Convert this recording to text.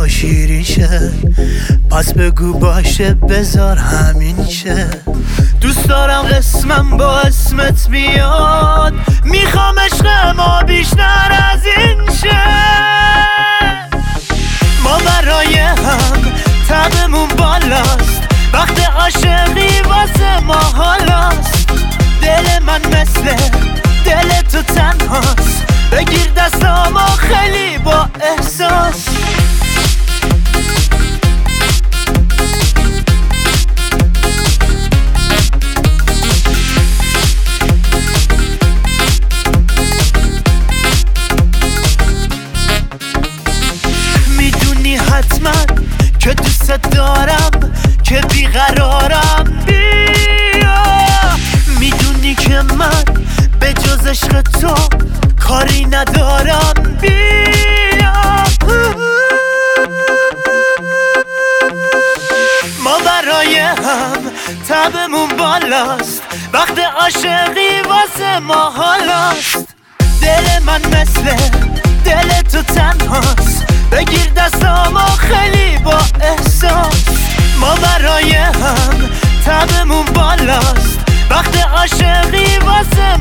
با شیرین شه، پس بگو باشه بذار همین شه. دوست دارم اسمم با اسمت میاد، میخوام عشق ما بیشتر از این شه. ما برای هم تبمون بالاست، وقت عاشقی واسه ما حالاست. دل من مثل دل تو تنهاست، بگیر دستامو خیلی با احساس. میدونی حتما که دوست دارم، که بیقرارم. بیا میدونی که من به جز عشق تو کاری ندارم. بیا ما برای هم تبمون بالاست، وقت عاشقی واسه ما حالاست. دل من مثل دل تو تنهاست، بگیر دستامو خیلی با احساس. ما برای هم تبمون بالاست، وقت عاشقی واسه